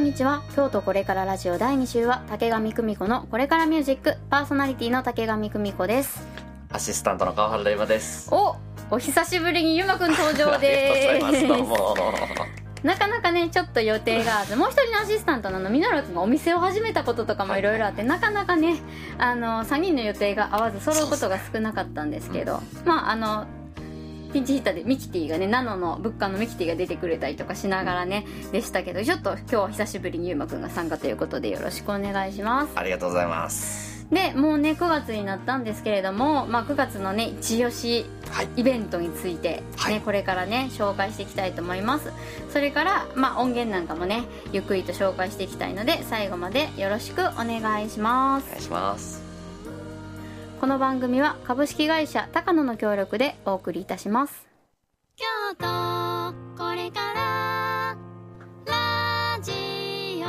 にちは。京都これからラジオ第2週は竹上久美子のこれからミュージック、パーソナリティの竹上久美子です。 アシスタントの川原玲馬です。 お久しぶりにゆまくん登場です。 ありがとうございます。どうもなかなかねちょっと予定があって、もう一人のアシスタントのミノル君がお店を始めたこととかもいろいろあって、なかなかね3人の予定が合わず揃うことが少なかったんですけど、ピンチヒッターでミキティがね、ナノの物販のミキティが出てくれたりとかしながらね、でしたけど、ちょっと今日は久しぶりにゆうまくんが参加ということでよろしくお願いします。 ありがとうございます。 でもうね9月になったんですけれども、9月のね一押しイベントについて、これからね紹介していきたいと思います。それから音源なんかもねゆっくりと紹介していきたいので、最後までよろしくお願いします。 お願いします。 この番組は株式会社高野の協力でお送りいたします。京都これからラジオ。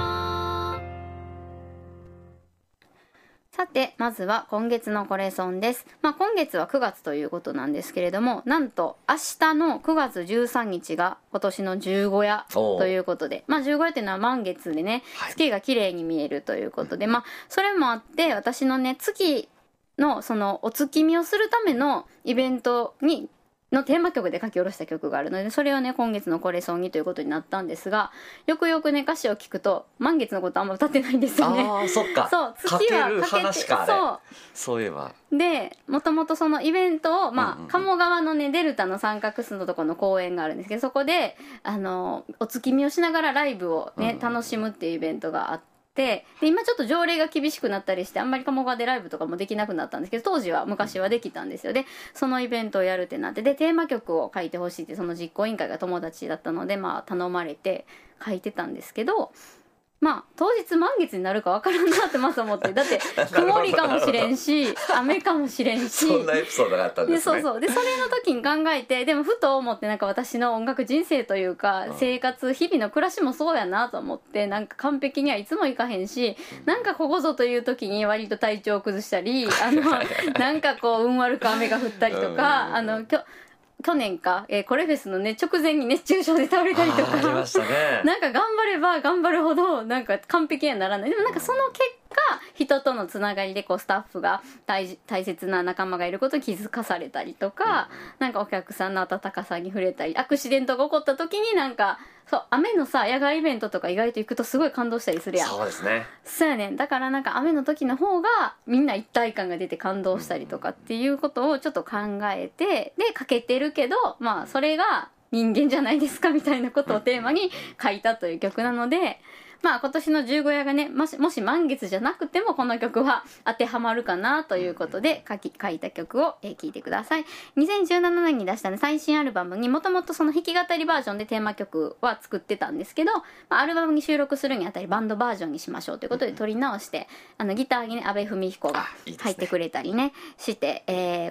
さてまずは今月のコレソンです。今月は9月ということなんですけれども、なんと明日の9月13日が今年の十五夜ということで、十五夜っていうのは満月でね、月が綺麗に見えるということで、それもあって私のね月のそのお月見をするためのイベントのテーマ曲で書き下ろした曲があるので、それをね今月のコレソンにということになったんですが、よくよくね歌詞を聞くと満月のことあんま歌ってないんですよね。 ああそっか。 そう、月はかける話かあれ。そういえば。 でもともとそのイベントを鴨川のねデルタの三角巣のところの公園があるんですけど、そこでお月見をしながらライブをね楽しむっていうイベントがあって、で今ちょっと条例が厳しくなったりしてあんまり鴨川でライブとかもできなくなったんですけど、昔はできたんですよ。でそのイベントをやるってなって、でテーマ曲を書いてほしいって、その実行委員会が友達だったので頼まれて書いてたんですけど、当日満月になるか分からんなってまず思って、だって曇りかもしれんし雨かもしれんし、 そんなエピソードがあったんですね。 でそれの時に考えて、でもふと思って、私の音楽人生というか生活日々の暮らしもそうやなと思って、完璧にはいつもいかへんし、ここぞという時に割と体調を崩したり運悪く雨が降ったりとか、去年か、コレフェスのね直前に熱中症で倒れたりとか、 ありましたね。 頑張れば頑張るほど完璧にはならない。でもその結果人とのつながりでスタッフが大切な仲間がいることに気づかされたりとか、お客さんの温かさに触れたり、アクシデントが起こった時にそう雨の野外イベントとか意外と行くとすごい感動したりするやん。 そうですね。 そうやねん。だから雨の時の方がみんな一体感が出て感動したりとかっていうことをちょっと考えて、でかけてるけどそれが人間じゃないですかみたいなことをテーマに書いたという曲なので、今年の十五夜がねもし満月じゃなくてもこの曲は当てはまるかなということで書いた曲を聴いてください。2017年に出した、最新アルバムにもともとその弾き語りバージョンでテーマ曲は作ってたんですけど、アルバムに収録するにあたりバンドバージョンにしましょうということで撮り直して、ギターにね阿部文彦が入ってくれたりねして、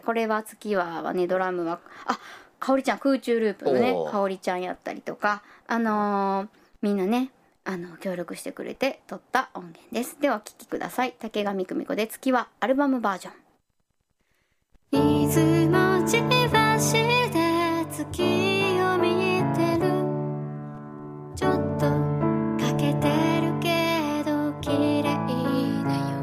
これは月はねドラムはかおりちゃん、空中ループのねかおりちゃんやったりとか、みんなね協力してくれて撮った音源です。ではお聴きください。竹上久美子で月はアルバムバージョン。出雲路橋で月を見てる、ちょっと欠けてるけど綺麗だよ、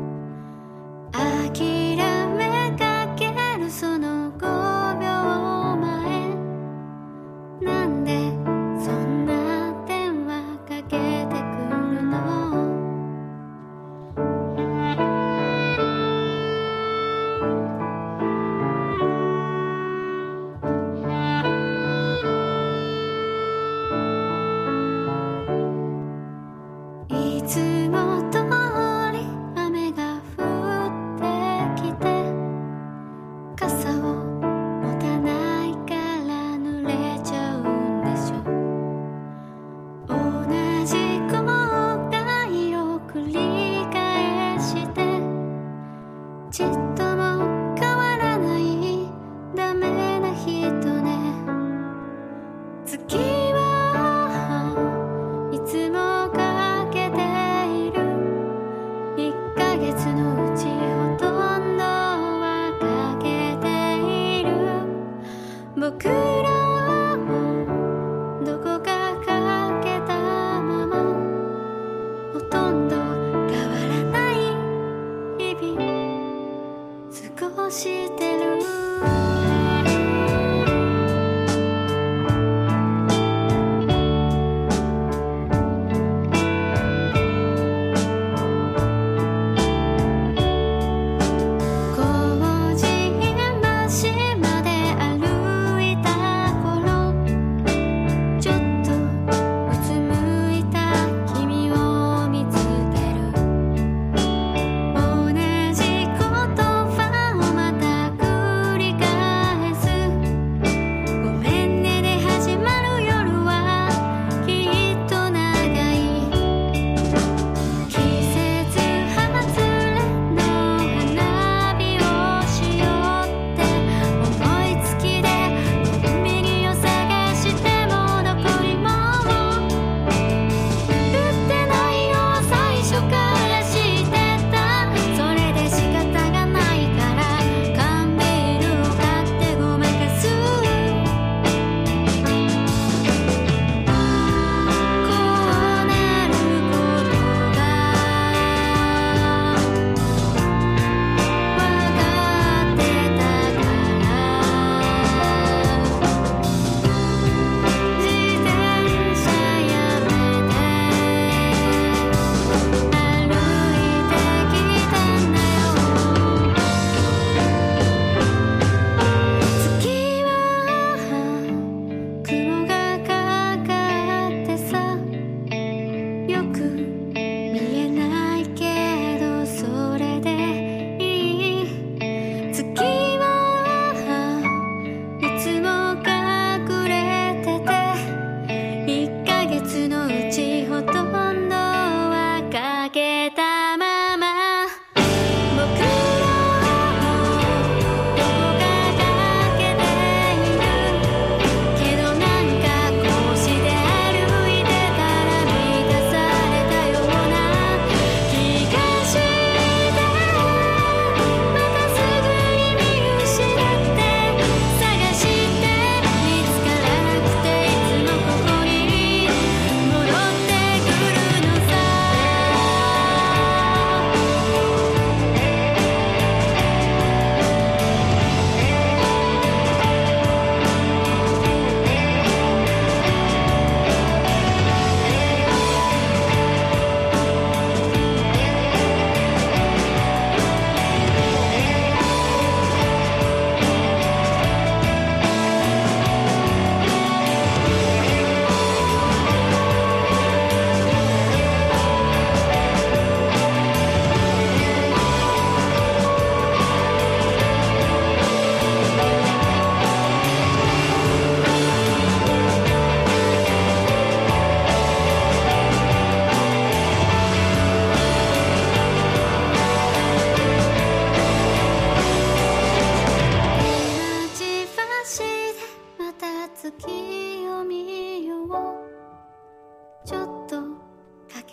諦めかけるその5秒前、なんでそんな電話かけてくるの。いつも通り雨が降ってきて、傘を持たないから濡れちゃうんでしょ。同じ後悔を繰り返して、ちっとも変わらないダメな人ね。月はいつもかけている、1ヶ月のうちほとんどはかけている。僕らもどこかかけたまま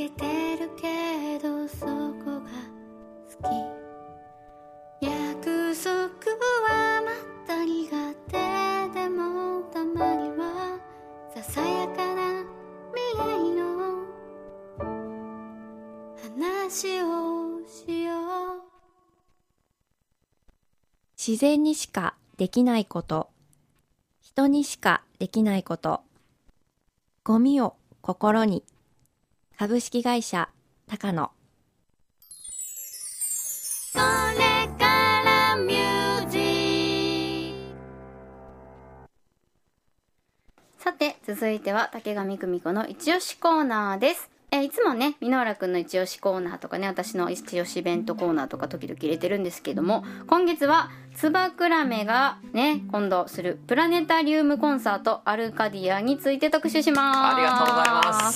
けてるけどそこが好き。約束はまた苦手でもたまにはささやかな未来の話をしよう。 自然にしかできないこと、人にしかできないこと、ゴミを心に。株式会社高野。 これからミュージック。さて続いては竹上久美子の一押しコーナーです。いつもね、箕浦くんの一押しコーナーとかね、私の一押しイベントコーナーとか時々入れてるんですけども、今月はつばくらめがね、今度するプラネタリウムコンサートアルカディアについて特集します。 ありがとうございます。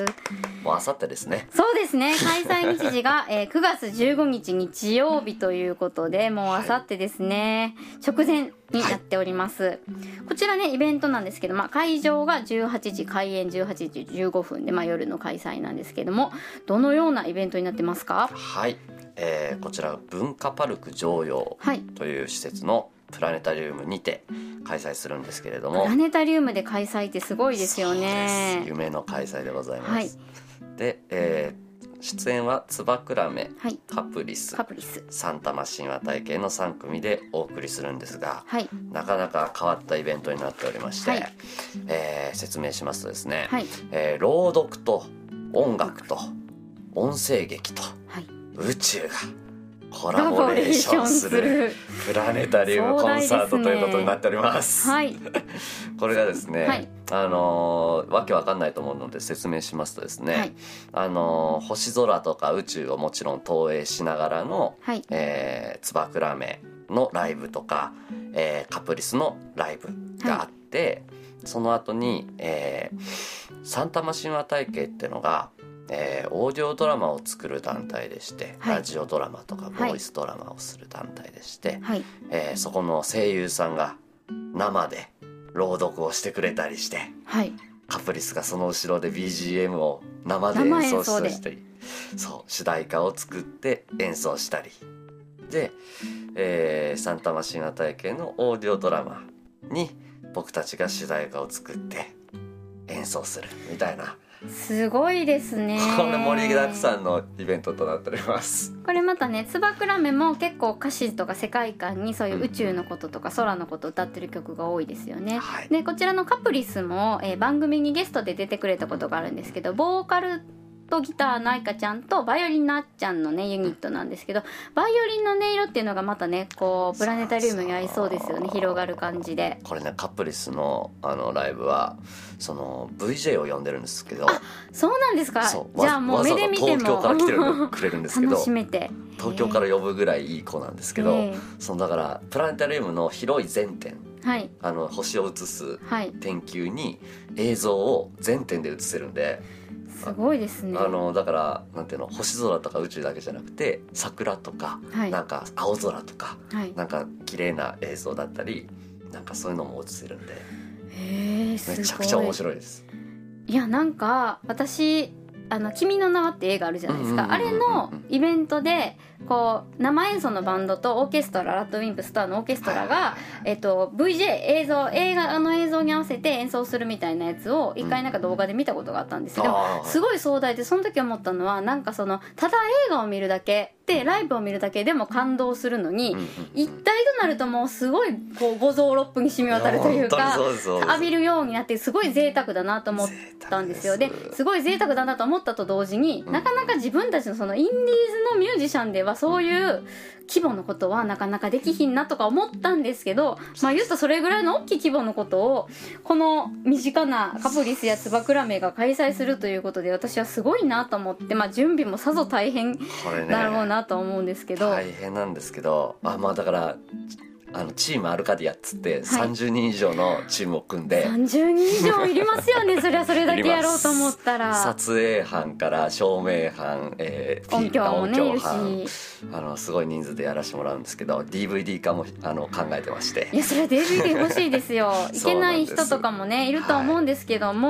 もうあさってですね。 そうですね、開催日時が、9月15日日曜日ということで、もうあさってですね、直前になっております、こちらねイベントなんですけど、会場が18時開演18時15分で、夜の開催なんですけども、どのようなイベントになってますか？ はい、こちら文化パルク常陽という施設のプラネタリウムにて開催するんですけれども、 プラネタリウムで開催ってすごいですよね。 そうです、夢の開催でございます、で、出演はつばくらめ、カプリス、サンタマ神話体系の3組でお送りするんですが、なかなか変わったイベントになっておりまして、説明しますとですね、朗読と音楽と音声劇と宇宙がコラボレーションするプラネタリウムコンサートということになっております。これがですね、わけわかんないと思うので説明しますとですね、星空とか宇宙をもちろん投影しながらの、つばくらめのライブとか、カプリスのライブがあって、その後に、サンタマ神話体系っていうのがオーディオドラマを作る団体でして、ラジオドラマとかボイスドラマをする団体でして、そこの声優さんが生で朗読をしてくれたりして、カプリスがその後ろで BGM を生で演奏したり、そう主題歌を作って演奏したりで、サンタマ神話体系のオーディオドラマに僕たちが主題歌を作って演奏するみたいな、 すごいですね。 これ盛りだくさんのイベントとなっております。 これまたね、つばくらめも結構歌詞とか世界観にそういう宇宙のこととか空のことを歌ってる曲が多いですよね、でこちらのカプリスも、番組にゲストで出てくれたことがあるんですけど、ボーカルとギターの愛花ちゃんとバイオリンのあっちゃんのねユニットなんですけど、バイオリンの音色っていうのがまたねこうプラネタリウムに合いそうですよね。広がる感じで。 これね、カプリスのライブはその VJ を呼んでるんですけど。 そうなんですか。じゃあもう目で見ても東京から来てくれるんですけど楽しめて、 東京から呼ぶぐらいいい子なんですけど、そのだからプラネタリウムの広い全点、星を映す点球に映像を全点で映せるんで、 すごいですね。 だからなんていうの、星空とか宇宙だけじゃなくて桜とか、なんか青空とか、なんか綺麗な映像だったり、なんかそういうのも映せるんで、めちゃくちゃ面白いです。 いや、なんか私君の名はって映画あるじゃないですか、あれのイベントでこう生演奏のバンドとオーケストラ、ラッドウィンプスターのオーケストラが、VJ 映画の映像に合わせて演奏するみたいなやつを一回なんか動画で見たことがあったんですけど、すごい壮大で、その時思ったのは、なんかそのただ映画を見るだけでライブを見るだけでも感動するのに、一体となるともうすごいこう五臓六腑に染み渡るというか、浴びるようになってすごい贅沢だなと思ったんですよ。ですごい贅沢だなと思ったと同時に、なかなか自分たちのそのインディーズのミュージシャンではそういう規模のことはなかなかできひんなとか思ったんですけど、言うとそれぐらいの大きい規模のことをこの身近なカプリスやつばくらめが開催するということで、私はすごいなと思って、準備もさぞ大変だろうなと思うんですけど、 大変なんですけど、だからチームアルカディアっつって30人以上のチームを組んで、 30人以上いりますよね。そりゃそれだけやろうと思ったら撮影班から照明班、 音響もねいるし、 すごい人数でやらせてもらうんですけど、 DVD 化も考えてまして。 いや、それ DVD 欲しいですよ。いけない人とかもねいると思うんですけども、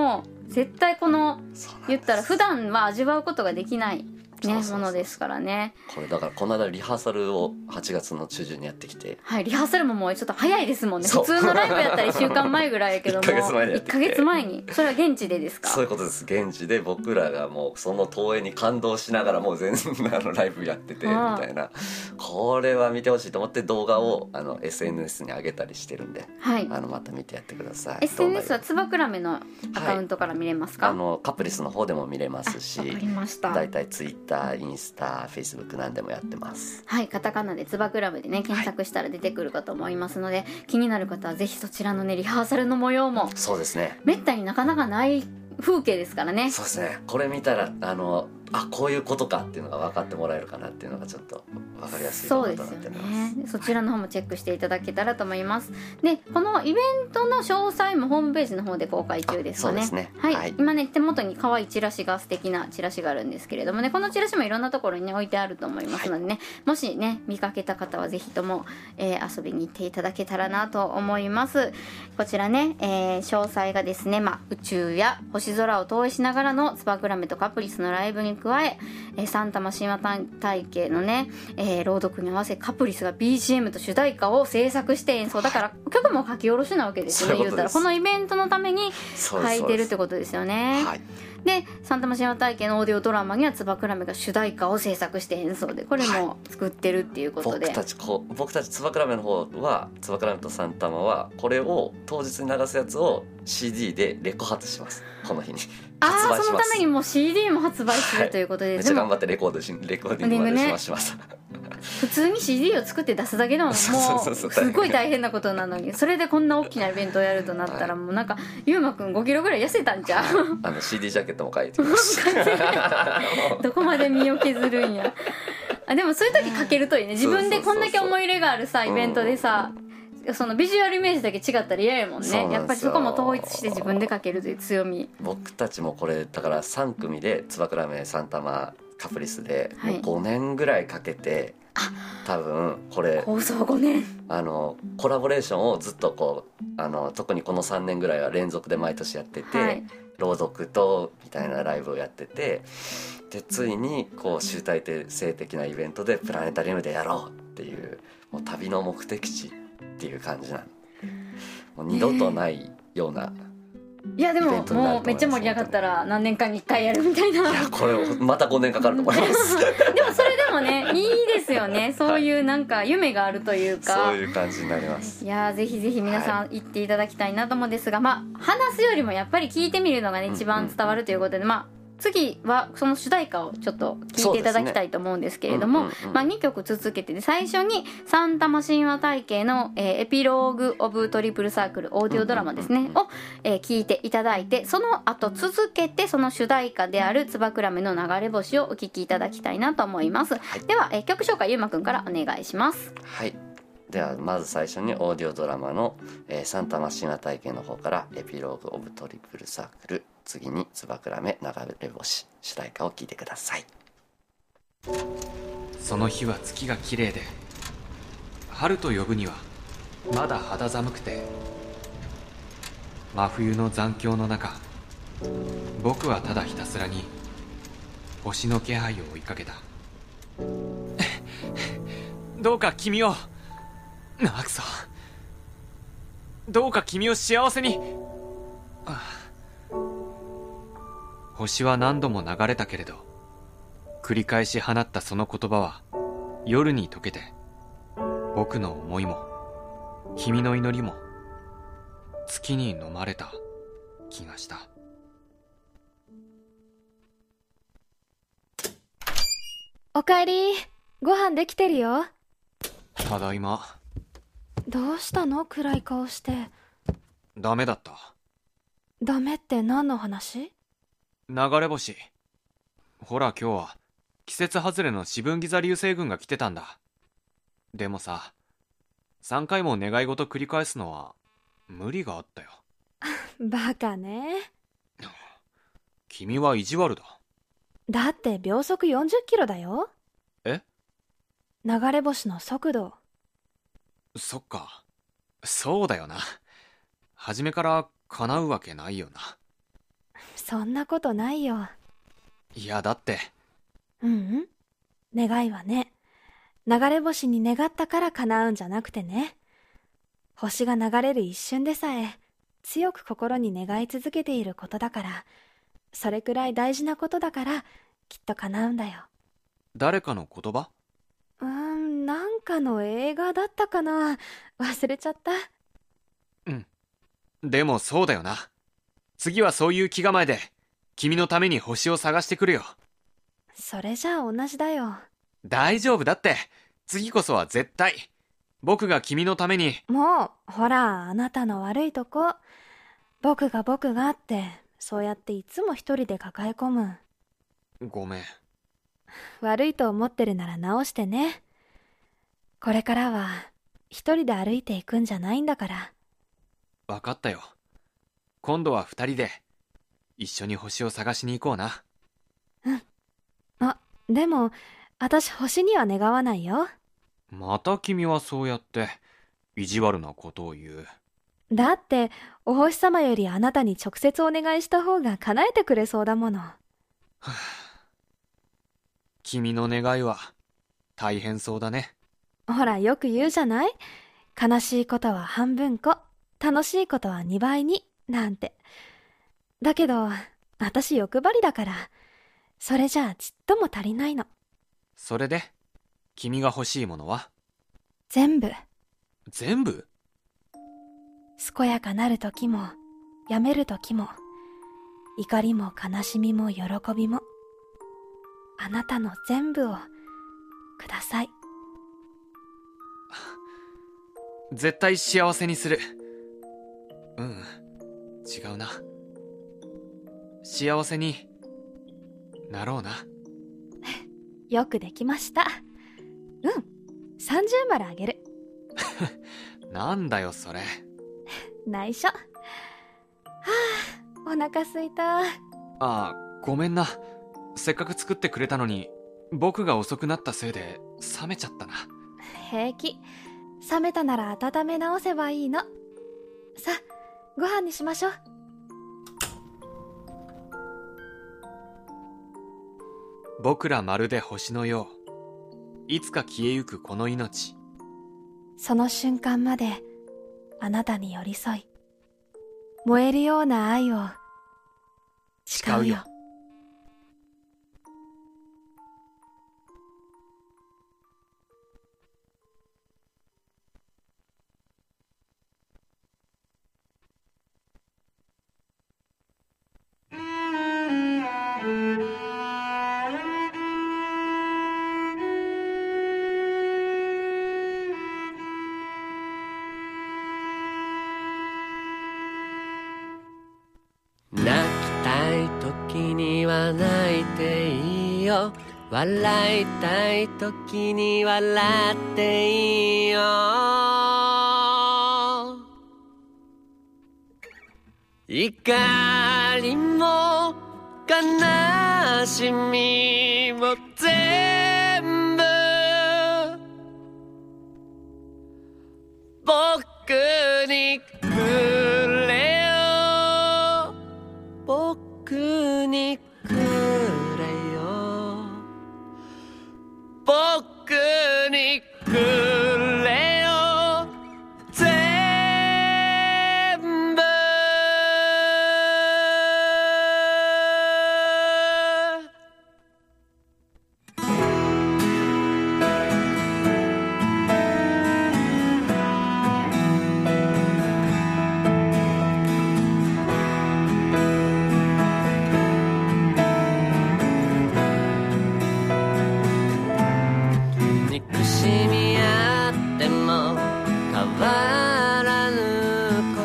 絶対この言ったら普段は味わうことができないね、ものですからね。 これだからこの間リハーサルを8月の中旬にやってきて、 はい、リハーサルももうちょっと早いですもんね。普通のライブやったら1週間前ぐらいやけども 1ヶ月前にやってきて、 1ヶ月前に。それは現地でですか？ そういうことです。現地で僕らがもうその投影に感動しながらもう全然ライブやっててみたいな、これは見てほしいと思って動画をSNS に上げたりしてるんで、 はい、 また見てやってください。 SNS はつばくらめのアカウントから見れますか？ はい、カプリスの方でも見れますし、 わかりました。 だいたい Twitter、インスタ、Facebook 何でもやってます。 はい、カタカナでつばクラブでね検索したら出てくるかと思いますので、気になる方はぜひそちらのねリハーサルの模様も、 そうですね、 めったになかなかない風景ですからね。 そうですね、これ見たらこういうことかっていうのが分かってもらえるかなっていうのがちょっと分かりやすいかなとなっております。そうですよね。 そちらの方もチェックしていただけたらと思います。で、このイベントの詳細もホームページの方で公開中ですかね。 そうですね、 はい、はい、今ね手元に可愛いチラシが素敵なチラシがあるんですけれどもね、このチラシもいろんなところにね置いてあると思いますのでね、はい、もしね見かけた方はぜひとも、遊びに行っていただけたらなと思います。こちらね、詳細がですね、宇宙や星空を投影しながらのつばくらめとカプリスのライブに加え、サンタマ神話体系のね、朗読に合わせカプリスが BGM と主題歌を制作して演奏だから、曲も書き下ろしなわけですよね。言ったらこのイベントのために書いてるってことですよね。はい、でサンタマ神話体系のオーディオドラマにはつばくらめが主題歌を制作して演奏で、これも作ってるっていうことで、 僕たちつばくらめの方はつばくらめとサンタマはこれを当日に流すやつを CD でレコ発します。この日に発売します。 そのためにも CD も発売するということで、 めっちゃ頑張ってレコーディングまでしました。 普通に CD を作って出すだけでももうすごい大変なことなのに、それでこんな大きなイベントをやるとなったら、もうなんかゆうまくん5キロぐらい痩せたんちゃう CD ジャケットも書いてますどこまで身を削るんや。でもそういう時書けるといいね。自分でこんだけ思い入れがあるさイベントでさ、そのビジュアルイメージだけ違ったら嫌やもんね。やっぱりそこも統一して自分で書けるという強み。 僕たちもこれだから3組でつばくらめ、サンタマ、カプリスで5年ぐらいかけて、多分これ構想5年コラボレーションをずっとこう特にこの3年ぐらいは連続で毎年やってて、はい、朗読とみたいなライブをやってて、でついにこう集大成的なイベントでプラネタリウムでやろうっていう、もう旅の目的地っていう感じなんで、もう二度とないような、 いやでももうめっちゃ盛り上がったら何年間に1回やるみたいな。 いやこれまた5年かかると思いますでもそれでもねいいですよね。そういうなんか夢があるというか、 そういう感じになります。 いやぜひぜひ皆さん行っていただきたいなと思うんですが、話すよりもやっぱり聞いてみるのがね一番伝わるということで、次はその主題歌をちょっと聞いていただきたいと思うんですけれども、2曲続けてで、最初にサンタマ神話体系の、エピローグ・オブ・トリプルサークルオーディオドラマですね、を、聞いていただいて、その後続けてその主題歌であるつばくらめの流れ星をお聴きいただきたいなと思います。はい、では、曲紹介ゆうまくんからお願いします。 はい、ではまず最初にオーディオドラマの、サンタマ神話体系の方からエピローグ・オブ・トリプルサークル、次につばくらめ流れ星主題歌を聴いてください。 その日は月が綺麗で、春と呼ぶにはまだ肌寒くて、真冬の残響の中、僕はただひたすらに星の気配を追いかけた。どうか君をくそ、どうか君を幸せに。星は何度も流れたけれど、繰り返し放ったその言葉は夜に溶けて、僕の思いも君の祈りも月に飲まれた気がした。 おかえり。ご飯できてるよ。 ただいま。 どうしたの？暗い顔して。 ダメだった。 ダメって何の話？ 流れ星。ほら今日は季節外れの四分ギザ流星群が来てたんだ。でもさ、3回も願い事繰り返すのは無理があったよ。 バカね。 君は意地悪だ。 だって秒速40キロだよ。 え？ 流れ星の速度。 そっか、そうだよな。初めから叶うわけないよな。 そんなことないよ。 いやだって。 願いはね、流れ星に願ったから叶うんじゃなくてね、星が流れる一瞬でさえ強く心に願い続けていることだから、それくらい大事なことだからきっと叶うんだよ。 誰かの言葉？ なんかの映画だったかな、忘れちゃった。 でもそうだよな。次はそういう気構えで君のために星を探してくるよ。 それじゃあ同じだよ。 大丈夫だって。次こそは絶対僕が君のために。 もうほら、あなたの悪いとこ、僕がってそうやっていつも一人で抱え込む。 ごめん。 悪いと思ってるなら直してね。これからは一人で歩いていくんじゃないんだから。 分かったよ。今度は二人で一緒に星を探しに行こうな。 でも私星には願わないよ。 また君はそうやって意地悪なことを言う。 だってお星様よりあなたに直接お願いした方が叶えてくれそうだもの。 君の願いは大変そうだね。 ほら、よく言うじゃない？悲しいことは半分こ、楽しいことは2倍に、なんて。だけど私欲張りだから、それじゃあちっとも足りないの。 それで君が欲しいものは？ 全部。 全部？ 健やかなる時もやめる時も、怒りも悲しみも喜びも、あなたの全部をください。 絶対幸せにする。違うな。幸せになろうな。 よくできました。30丸あげる。 なんだよそれ。 内緒。お腹すいた。 ごめんな。せっかく作ってくれたのに僕が遅くなったせいで冷めちゃったな。 平気。冷めたなら温め直せばいいの。さあ、ご飯にしましょう。 僕らまるで星のよう、いつか消えゆくこの命。 その瞬間まであなたに寄り添い、燃えるような愛を誓うよ。 泣きたい時には泣いていいよ、笑いたい時に笑っていいよ。怒りも悲しみも全部僕にくれよ、僕にくれよ、僕にくれよ、全部。憎しみあっても変わらぬこと、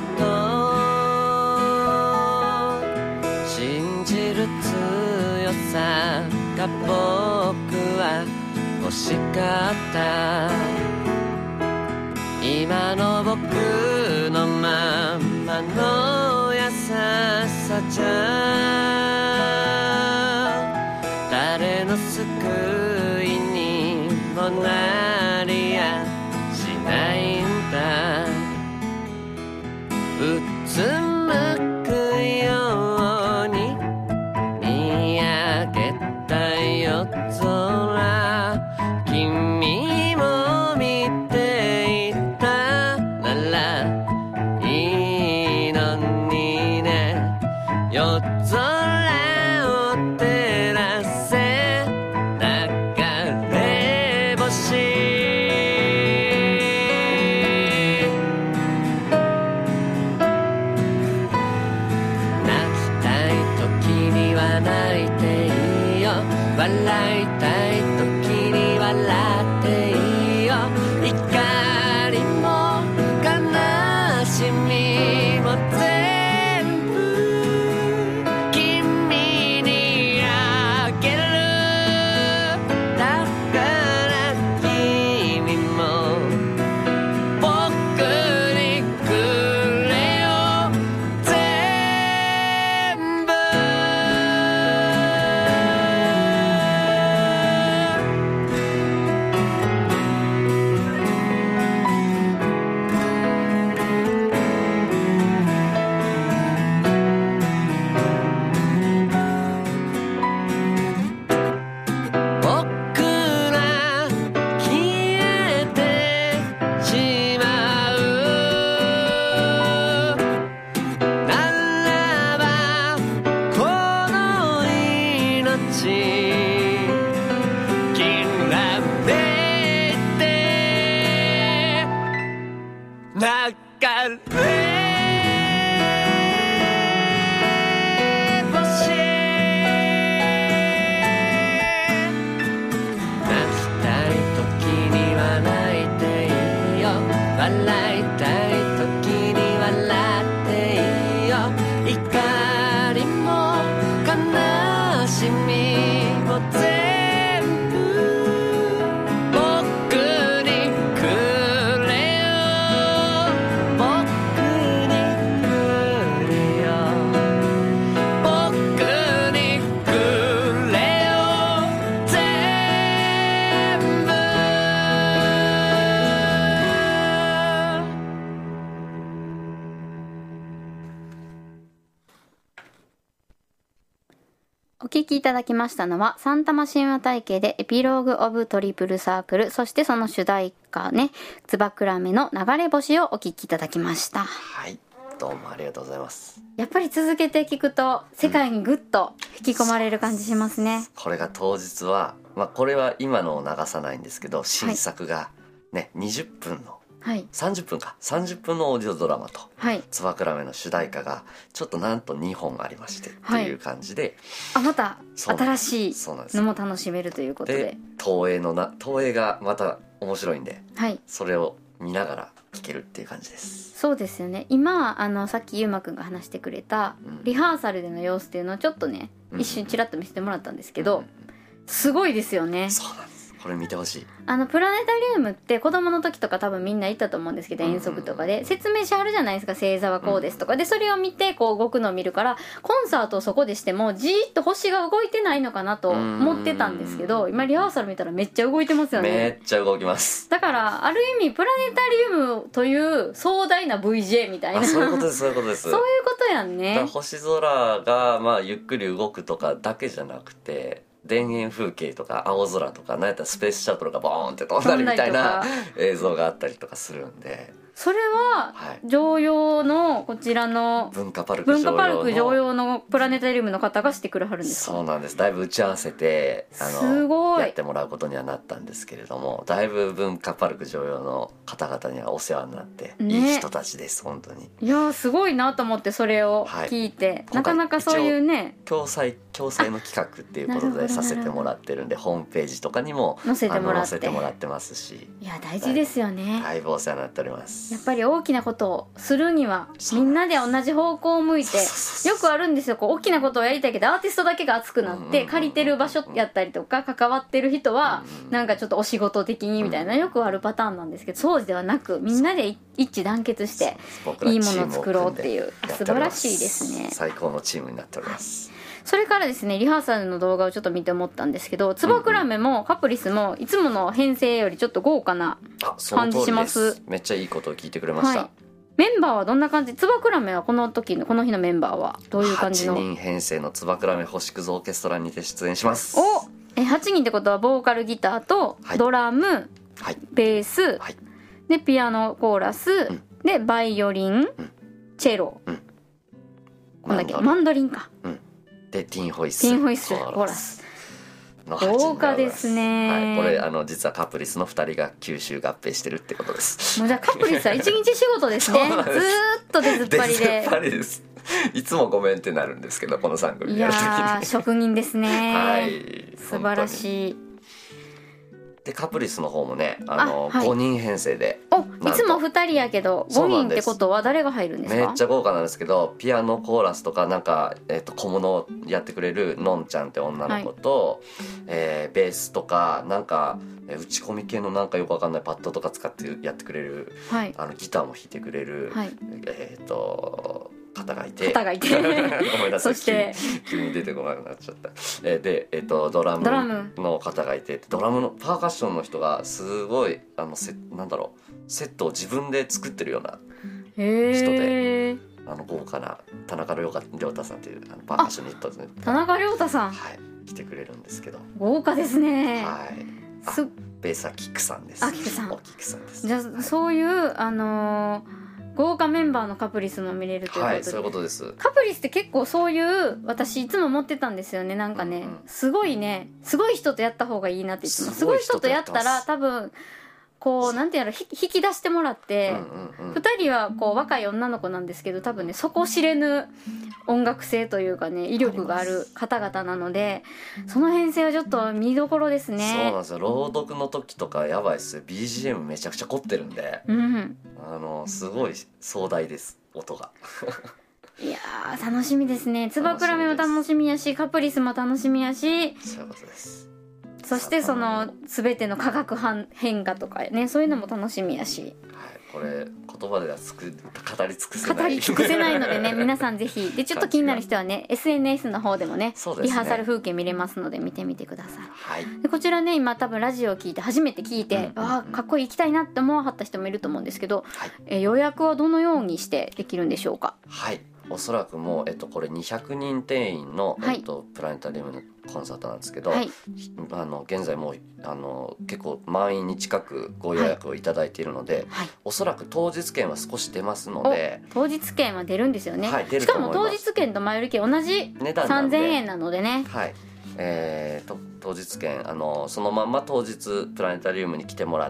信じる強さが僕は欲しかった。今の僕のままの優しさじゃ誰の救いにもなりやしないんだ。うつむくように夜空を照らせ流れ星泣きたい時には泣いていいよ笑いたい時に笑っていいよ怒りも悲しみも全部君にあげるだから君も僕にくれよ全部僕ら消えてしまうならばこの命きらめいて流れ星泣きたい時には泣いていいよ笑いたい時に笑っていいよ怒りも悲しみも全部僕にくれよ僕にくれよ僕にくれよ全部お聴きいただきましたのはサンタマ神話体系でエピローグオブトリプルサークル、そしてその主題歌ね、つばくらめの流れ星をお聴きいただきました。 はい、どうもありがとうございます。 やっぱり続けて聞くと世界にグッと引き込まれる感じしますね。 これが当日は、これは今のを流さないんですけど、新作がね、20分の30分のオーディオドラマと、つばくらめの主題歌がちょっとなんと2本ありましてっていう感じで、 また新しいのも楽しめるということで、 東映がまた面白いんで、それを見ながら聴けるっていう感じです。 そうですよね。今さっきゆうまくんが話してくれたリハーサルでの様子っていうのをちょっとね、一瞬ちらっと見せてもらったんですけど、すごいですよね。 そうなんです。これ見てほしい。 プラネタリウムって子供の時とか多分みんな行ったと思うんですけど、遠足とかで説明しはるじゃないですか。星座はこうですとかで、それを見てこう動くのを見るから、コンサートをそこでしてもじーっと星が動いてないのかなと思ってたんですけど、今リハーサル見たらめっちゃ動いてますよね。 めっちゃ動きます。 だからある意味プラネタリウムという壮大な VJ みたいな、 そういうことです、そういうことです。 そういうことやんね。 星空がゆっくり動くとかだけじゃなくて、田園風景とか青空とか、なんやったらスペースシャトルがボーンって飛んだりみたいな映像があったりとかするんで、 それは常用のこちらの文化パルク常用のプラネタリウムの方がしてくれはるんですか？ そうなんです。だいぶ打ち合わせてすごいやってもらうことにはなったんですけれども、だいぶ文化パルク常用の方々にはお世話になって、いい人たちです。本当にいやすごいなと思ってそれを聞いて、なかなかそういうね共催の企画っていうことでさせてもらってるんで、ホームページとかにも載せてもらってますし、 いや大事ですよね。 だいぶお世話になっております。 やっぱり大きなことをするにはみんなで同じ方向を向いて、よくあるんですよ。こう大きなことをやりたいけどアーティストだけが熱くなって借りてる場所やったりとか関わってる人はなんかちょっとお仕事的にみたいな、よくあるパターンなんですけど、そうではなくみんなで一致団結していいものを作ろうっていう、素晴らしいですね。 最高のチームになっております。 それからですね、リハーサルの動画をちょっと見て思ったんですけど、つばくらめもカプリスもいつもの編成よりちょっと豪華な感じします。 めっちゃいいことを聞いてくれました。 メンバーはどんな感じ？つばくらめはこの日のメンバーはどういう感じの？ 8人編成のつばくらめ星屑オーケストラにて出演します。 8人ってことはボーカルギターとドラム、ベース、でピアノコーラス、でバイオリン、チェロ、 なんだっけ、マンドリンか、 でティン・ホイッスルコーラスの8人でございます。 豪華ですね。 はい、これ実はカプリスの2人が吸収合併してるってことです。 もうじゃあカプリスは一日仕事ですね。ずーっと出ずっぱりで。 出ずっぱりです。いつもごめんってなるんですけど、この3組やるときに。 いやー、職人ですね。 はい、 素晴らしい。 でカプリスの方もね、5人編成で、 いつも2人やけど5人ってことは誰が入るんですか？ めっちゃ豪華なんですけど、ピアノコーラスとかなんか、小物をやってくれるのんちゃんって女の子と、ベースとかなんか打ち込み系のなんかよくわかんないパッドとか使ってやってくれる、ギターも弾いてくれる、方がいてごめんなさい、そして急に出てこなくなっちゃった。で、ドラムの方がいて、ドラムのパーカッションの人がすごいなんだろう、セットを自分で作ってるような人で、豪華な田中亮太さんっていうパーカッショニストですね。 田中亮太さん、 はい、来てくれるんですけど、 豪華ですね。 はい、ベースはキックさんです。 キックさんです。 じゃあそういう豪華メンバーのカプリスも見れるということで、 そういうことです。 カプリスって結構そういう、私いつも思ってたんですよね。なんかね、すごい人とやった方がいいなって言ってます。すごい人とやったら多分こうなんてやろ、引き出してもらって、2人はこう若い女の子なんですけど、多分ね底知れぬ音楽性というかね、威力がある方々なので、その編成はちょっと見どころですね。 そうなんですよ。朗読の時とかやばいっすよ。 BGM めちゃくちゃ凝ってるんで、すごい壮大です、音が。 いやー、楽しみですね。つばくらめも楽しみやし、カプリスも楽しみやし、 そういうことです。 そしてその全ての化学変化とかね、そういうのも楽しみやし、 これ言葉では語り尽くせないのでね、皆さんぜひで、ちょっと気になる人はね SNS の方でもね、リハーサル風景見れますので見てみてください。でこちらね、今多分ラジオを聞いて初めて聞いて、かっこいい、行きたいなって思わはった人もいると思うんですけど、予約はどのようにしてできるんでしょうか？ はい、おそらくもう、これ200人定員の、プラネタリウムのコンサートなんですけど、現在もう結構満員に近くご予約をいただいているので、おそらく当日券は少し出ますので。 当日券は出るんですよね。しかも当日券と前売り券同じ3000円なのでね。 はい、当日券そのまんま当日プラネタリウムに来てもらって、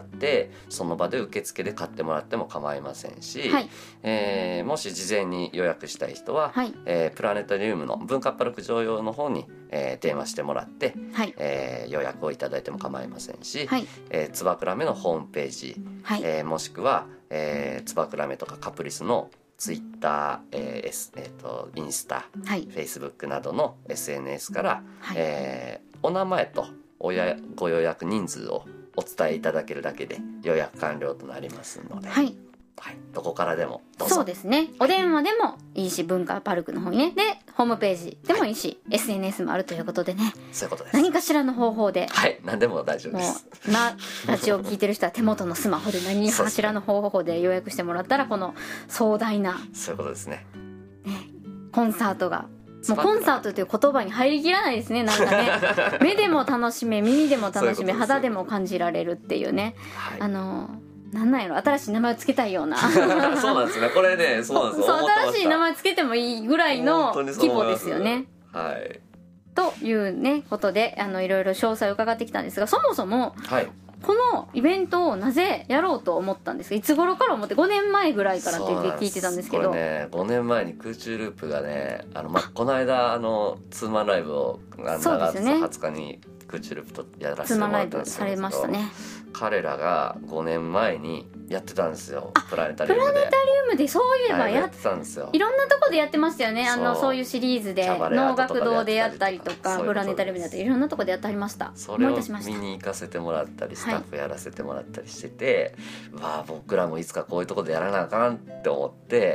その場で受付で買ってもらっても構いませんし、もし事前に予約したい人は、プラネタリウムの文化パルク常用の方に、電話してもらって、予約をいただいても構いませんし、つばくらめのホームページ、もしくは、つばくらめとかカプリスのツイッター、インスタ、フェイスブックなどの SNS から、お名前とご予約人数をお伝えいただけるだけで予約完了となりますので、どこからでもどうぞ。 そうですね、お電話でもいいし、文化パルクの方にね、でホームページでもいいし、SNS もあるということでね、 そういうことです。 何かしらの方法で、 何でも大丈夫です。 もうラジオを聞いてる人は手元のスマホで何かしらの方法で予約してもらったら、この壮大な、 そういうことですね、 コンサートが、もうコンサートという言葉に入りきらないですね。なんかね目でも楽しめ、耳でも楽しめ、肌でも感じられるっていうね、なんなんやろ、新しい名前をつけたいようなそうなんですね、これね、そうなんですよ。 新しい名前つけてもいいぐらいの規模ですよね。というねことで、いろいろ詳細を伺ってきたんですが、そもそも、このイベントをなぜやろうと思ったんですか？いつ頃から思って？5年前ぐらいからって聞いてたんですけど、 これね、5年前に空中ループがね、この間ツーマンライブを7月20日に空中ループとやらせてもらったんですけど、 ツーマンライブされましたね。 彼らが5年前にやってたんですよ、プラネタリウムで。 プラネタリウムでそういえばやってたんですよ。 いろんなとこでやってましたよね。そういうシリーズで能楽堂でやったりとか、プラネタリウムでやったり、いろんなとこでやってありました。 それを見に行かせてもらったり、スタッフやらせてもらったりしてて、僕らもいつかこういうとこでやらなあかんって思って、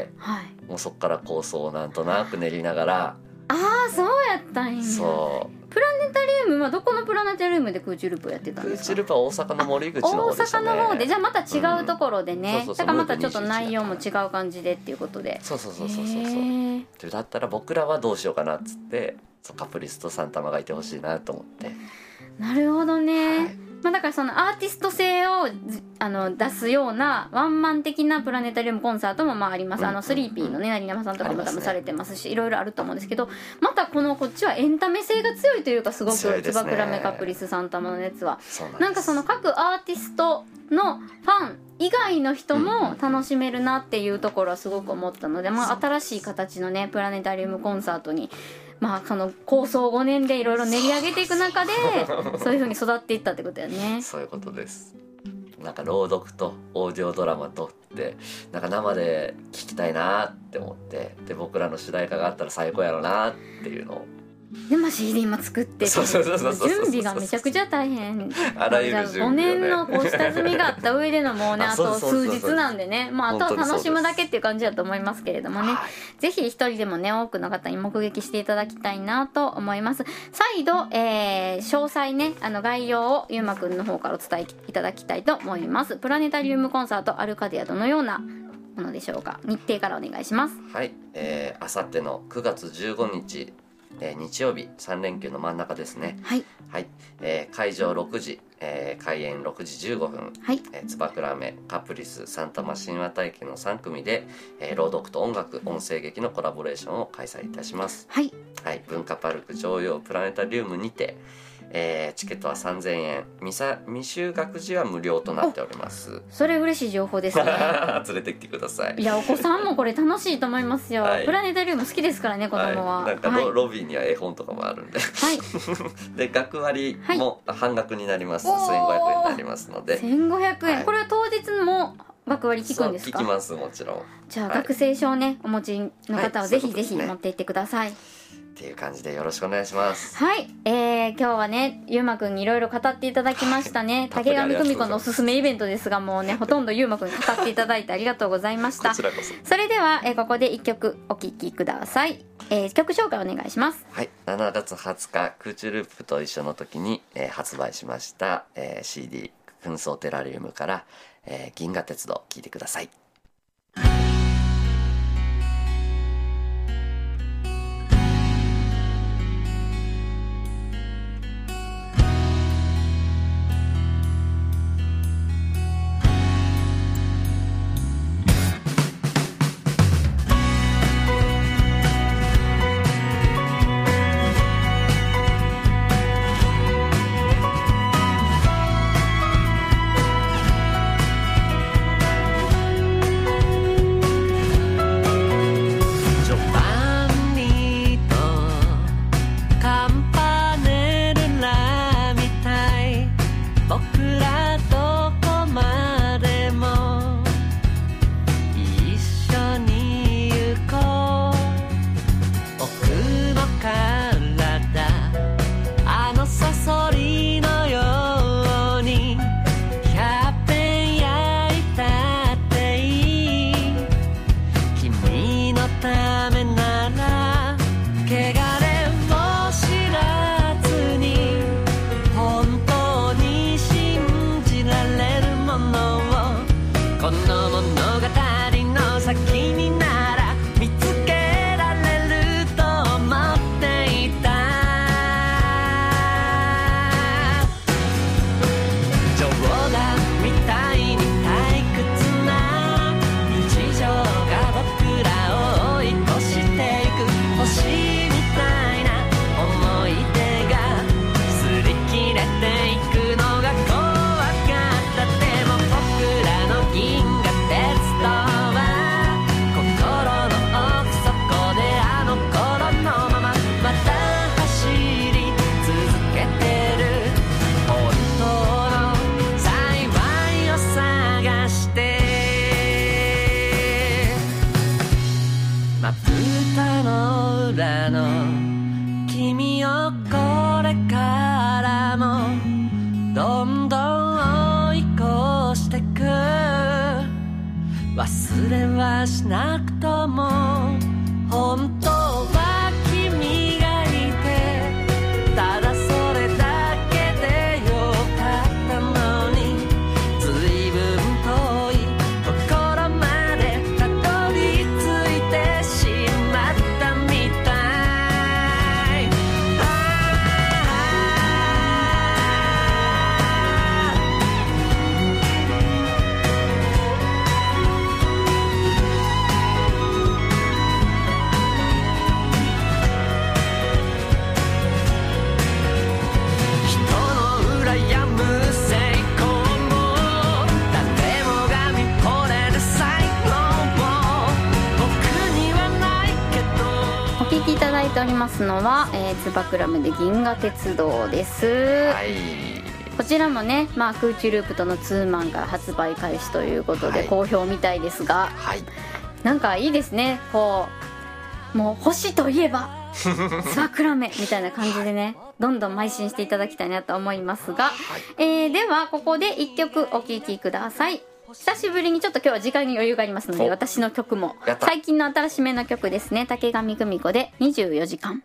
もうそっから構想をなんとなく練りながら。 そうやったんや。プラネタリウムはどこのプラネタリウムで空中ループをやってたんですか？ 空中ループは大阪の森口の方でしたね。 大阪の方で、じゃあまた違うところでね、だからまたちょっと内容も違う感じでっていうことで。 そうだったら僕らはどうしようかなっつって、カプリスとサンタマがいてほしいなと思って。 なるほどね。 だからそのアーティスト性を出すようなワンマン的なプラネタリウムコンサートもあります。スリーピーのね成山さんとかも多分されてますし、いろいろあると思うんですけど、またこっちはエンタメ性が強いというか、すごくつばくらめカプリスサンタマの熱はなんかその各アーティストのファン以外の人も楽しめるなっていうところはすごく思ったので、新しい形のねプラネタリウムコンサートにその構想5年でいろいろ練り上げていく中でそういう風に育っていったってことだよね。 そういうことです。なんか朗読とオーディオドラマとってなんか生で聞きたいなって思って、で僕らの主題歌があったら最高やろなっていうのをでCD も作って準備がめちゃくちゃ大変。 あらゆる準備をね、 5年の下積みがあった上でのもうねあと数日なんでね、あとは楽しむだけっていう感じだと思いますけれどもね、ぜひ一人でもね多くの方に目撃していただきたいなと思います。再度、詳細ね概要をゆうまくんの方からお伝えいただきたいと思います。プラネタリウムコンサートアルカディア、どのようなものでしょうか。日程からお願いします。 はい、あさっての9月15日日曜日、3連休の真ん中ですね。 はい、 はい。会場6時、開演6時15分、 はい。 つばくらめカプリスサンタマ神話体験の3組で、朗読と音楽音声劇のコラボレーションを開催いたします。 はい、 はい。文化パルク常陽プラネタリウムにて、チケットは3000円、未就学児は無料となっております。 それ嬉しい情報ですね連れてきてください。 いやお子さんもこれ楽しいと思いますよ、はい、プラネタリウム好きですからね子供は、 なんかロビーには絵本とかもあるんで、はい、で学割も半額になります。1500円になりますので。1500円、 はい、これは当日も学割聞くんですか。 聞きます、もちろん。 じゃあ、はい、学生証ねお持ちの方はぜひぜひ持って行ってください、 っていう感じでよろしくお願いします。 はい、今日はねゆうまくんにいろいろ語っていただきましたね、はい、竹上久美子のおすすめイベントですが、もうねほとんどゆうまくんに語っていただいてありがとうございました。 こちらこそ。 それでは、ここで1曲お聴きください。曲紹介お願いします。 はい、7月20日空中ループと一緒の時に、発売しました、CD 紛争テラリウムから、銀河鉄道聴いてください。忘れはしなくとも本当は君がいて、ただそれだけでよかったのに、随分遠いところまでたどり着いてしまったみたい。 おりますのは、つばクラムで銀河鉄道です。はい、こちらもね、空中ループとのツーマンから発売開始ということで好評みたいですが、はい、なんかいいですね。こうもう星といえばつばクラメみたいな感じでね、どんどん邁進していただきたいなと思いますが、はい、ではここで1曲お聴きください。久しぶりにちょっと今日は時間に余裕がありますので、私の曲も最近の新しめの曲ですね。竹上久美子で24時間。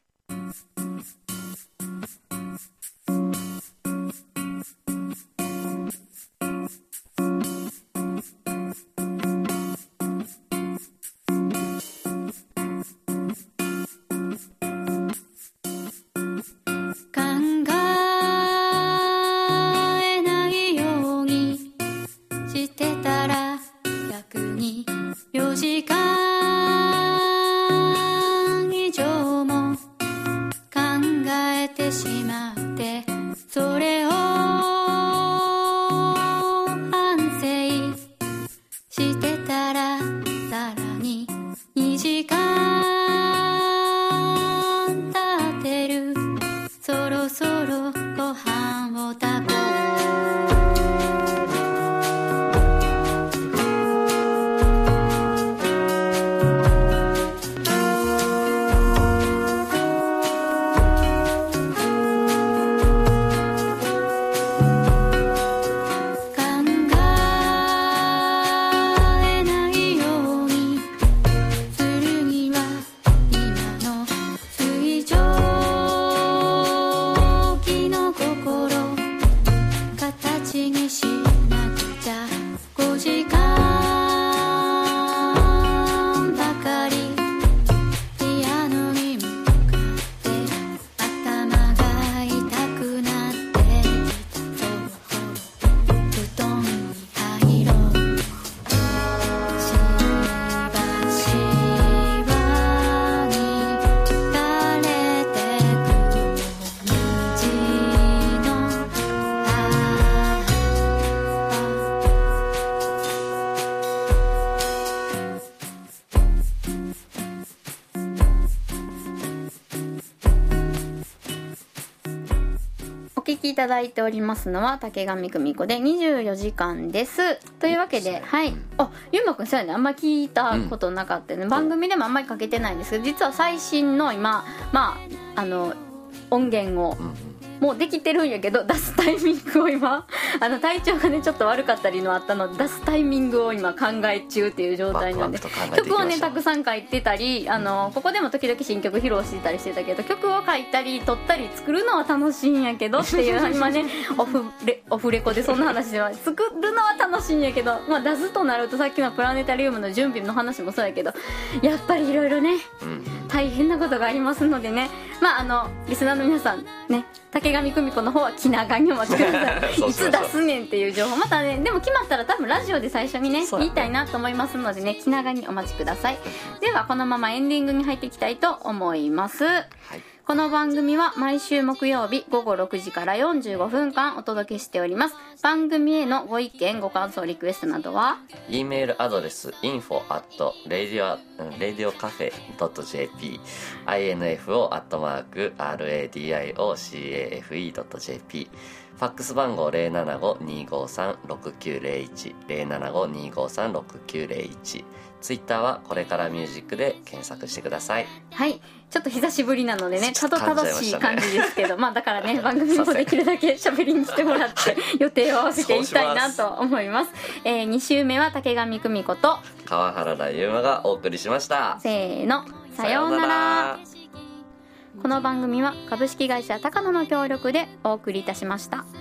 いただいておりますのは竹上久美子で24時間です。というわけで、はい、ゆうまくんそうやね、あんま聞いたことなかったね、番組でもあんまりかけてないんですけど、実は最新の今音源をもうできてるんやけど、出すタイミングを今体調がねちょっと悪かったりのあったので、出すタイミングを今考え中っていう状態なんで、曲をねたくさん書いてたり、ここでも時々新曲披露してたりしてたけど、曲を書いたり撮ったり作るのは楽しいんやけどっていう今ねオフレコでそんな話では作るのは楽しいんやけど、出すとなるとさっきのプラネタリウムの準備の話もそうやけど、やっぱりいろいろね大変なことがありますのでね、リスナーの皆さんね、竹上久美子の方は気長にお待ちくださいいつ出すねんっていう情報またね、でも決まったら多分ラジオで最初にね言いたいなと思いますのでね、気長にお待ちください。ではこのままエンディングに入っていきたいと思います。はい、この番組は毎週木曜日午後6時から45分間お届けしております。番組へのご意見ご感想リクエストなどは E メールアドレス info@radiocafe.jp info@radiocafe.jp ファックス番号 075-253-6901 075-253-6901 ツイッターはこれからミュージックで検索してください。 はい、ちょっと久しぶりなのでねたどたどしい感じですけどだからね番組もできるだけ喋りに来てもらって予定を合わせていきたいなと思います。2週目は竹上久美子と川原田優馬がお送りしました。 せーの、さようなら。この番組は株式会社高野の協力でお送りいたしました。